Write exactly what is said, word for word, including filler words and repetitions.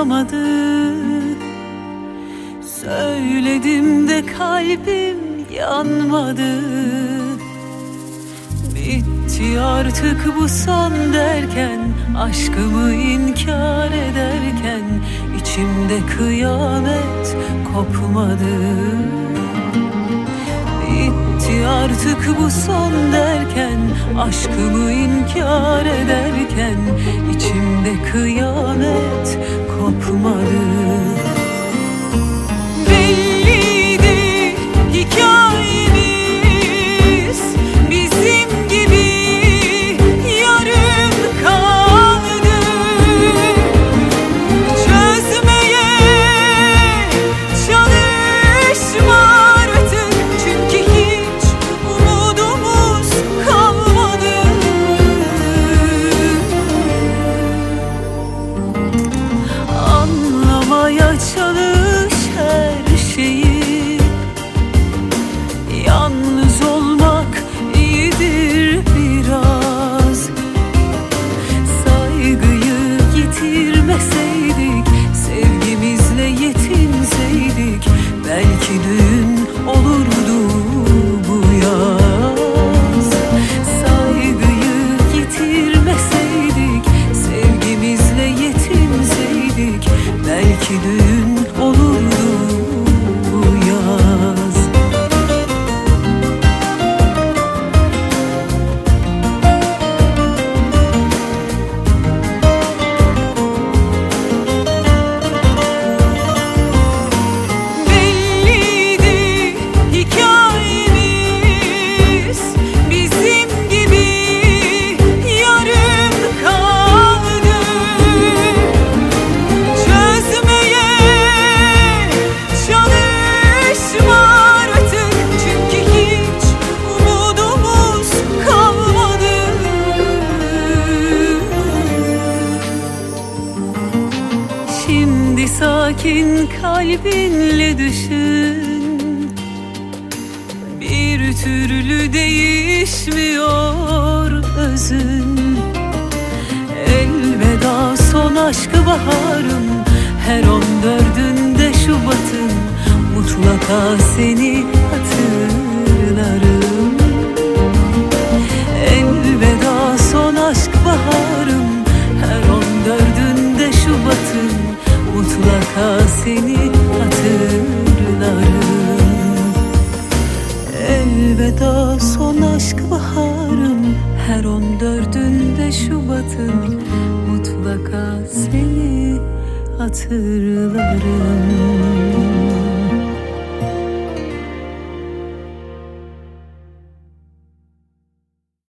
anlamadı. Söyledim de kalbim yanmadı. Bitti artık bu son derken, aşkımı inkar ederken içimde kıyamet kopmadı. Bitti artık bu son derken, aşkımı inkar ederken içimde kıyamet kopmadı. Belliydi hikayemiz bizim gibi yarım kaldı. Çözmeye çalışma artık, çünkü hiç umudumuz kalmadı. Anlamaya çalış her şeyi. Yalnız olmak iyidir biraz. Saygıyı yitirmeseydik, sevgimizle yetinseydik, belki düğün olurdu bu yaz. Saygıyı yitirmeseydik, sevgimizle yetinseydik, belki düğün olurdu bu yaz. Belliydi hikayemiz bizim gibi yarım kaldı. Çözmeye çalışma artık, çünkü hiç umudumuz kalmadı. Şimdi sakin kalbinle düşün, bir türlü değişmiyor özün. Elveda son aşkı baharım, her on dördünde Şubat'ın mutlaka seni hatırlarım. Elveda son aşk baharım, her on dördünde Şubat'ın mutlaka seni hatırlarım. Elveda son aşk baharım, her on dördünde Şubat'ın mutlaka seni hatırlarım.